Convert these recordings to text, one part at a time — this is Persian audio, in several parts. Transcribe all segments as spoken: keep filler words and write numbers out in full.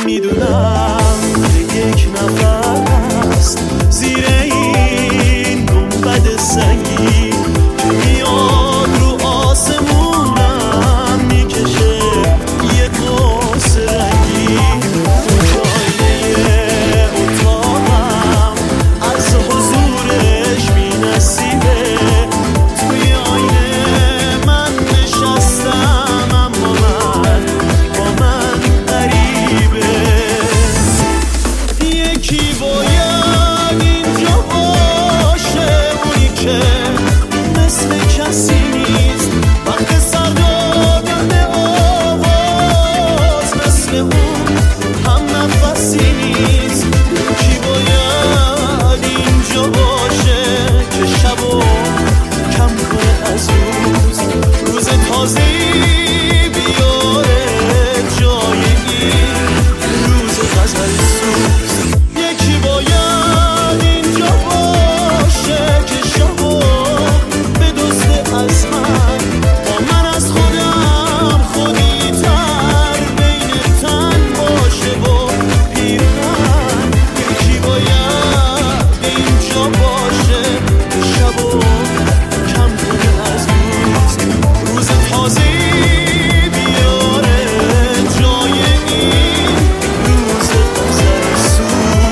میدونم که یک نفر هست زیر این گنبد سنگی که میاد رو آسمونم میکشه یه قوس رنگی. تو آینه اتاقم از حضورش بی‌نصیبه، توی آینه من نشستم اما من با من غریبه. یکی باید اینجا باشه، اونی که مثل کسی نیست وقت سر دادن آواز، مثل اون هم نفسی نیست. یکی باید اینجا باشه که شبو کم کنه از روز، روز تازه‌ای بیاره جای این روز غزل سوز. یکی باید اینجا باشه که شبو بدزده از من، با من از خودم خودی تر بین تن باشه و پیرهن. یکی باید اینجا باشه که شبو کم کنه از روز، روز تازه‌ای بیاره جای این روز غزل سوز.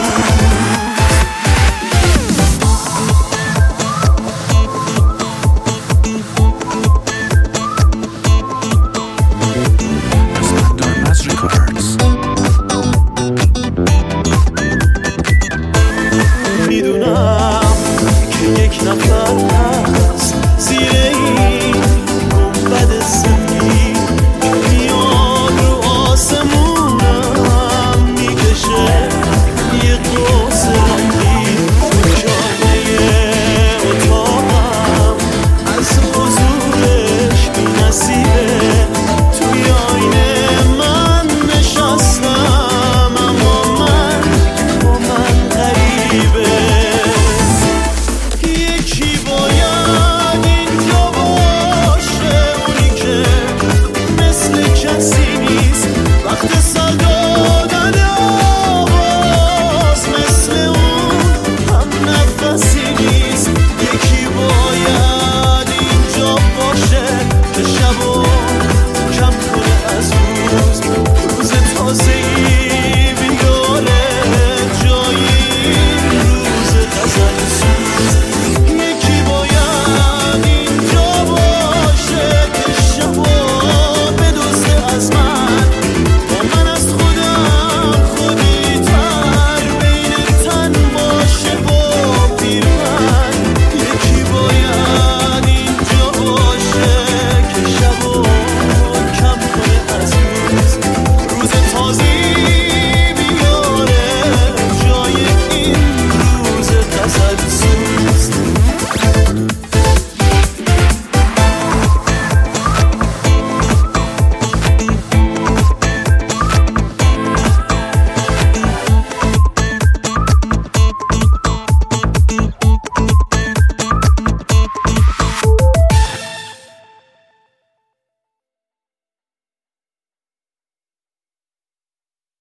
میدونم که یک نفر هست زیر این گنبد سنگی که میاد رو آسمونم میکشه یه قوس رنگی. جایه اتاقم از حضورش بی‌نصیبه، توی آینه من نشستم اما من با من غریبه. یکی باید اینجا باشه، اونی که مثل کسی نیست وقت سر دادن آواز، مثل اون هم نفسی نیست. یکی باید اینجا باشه که شبو کم کنه از روز، روز تازه‌ای